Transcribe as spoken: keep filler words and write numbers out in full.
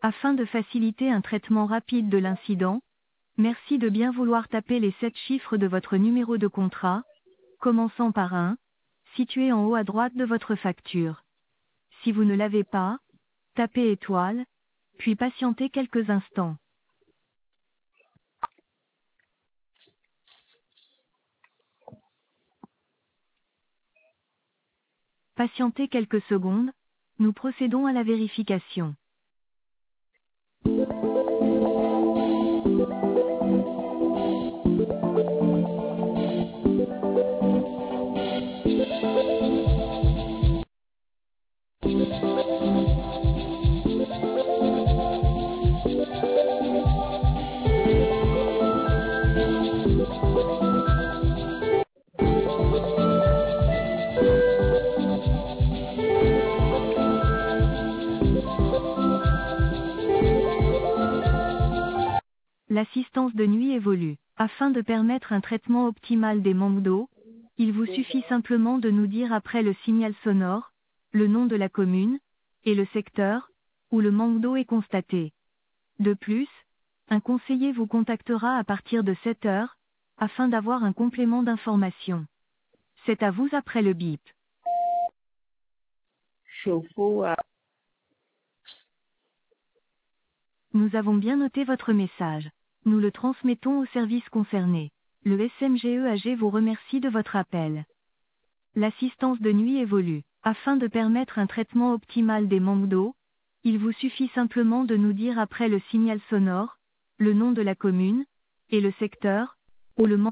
Afin de faciliter un traitement rapide de l'incident, merci de bien vouloir taper les sept chiffres de votre numéro de contrat, commençant par un, situé en haut à droite de votre facture. Si vous ne l'avez pas, tapez étoile, puis patientez quelques instants. Patientez quelques secondes, nous procédons à la vérification. L'assistance de nuit évolue. Afin de permettre un traitement optimal des manques d'eau, il vous suffit simplement de nous dire après le signal sonore, le nom de la commune, et le secteur, où le manque d'eau est constaté. De plus, un conseiller vous contactera à partir de sept heures, afin d'avoir un complément d'information. C'est à vous après le bip. Chauffe-eau à Nous avons bien noté votre message. Nous le transmettons au service concerné. Le S M G E A G vous remercie de votre appel. L'assistance de nuit évolue. Afin de permettre un traitement optimal des manques d'eau, il vous suffit simplement de nous dire après le signal sonore, le nom de la commune, et le secteur, où le manque